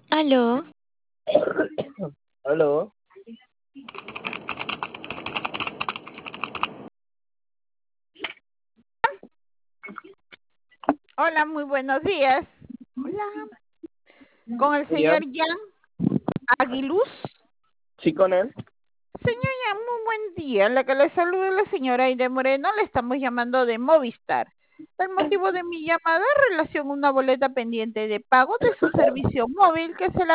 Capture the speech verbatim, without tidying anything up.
Aló, Aló, Hola, muy buenos días. Hola, con el día. señor Jan Aguiluz. Sí, con él. Señor Jan, muy buen día. La que le saluda la señora Aide Moreno, le estamos llamando de Movistar. El motivo de mi llamada es relación a una boleta pendiente de pago de su servicio móvil que se la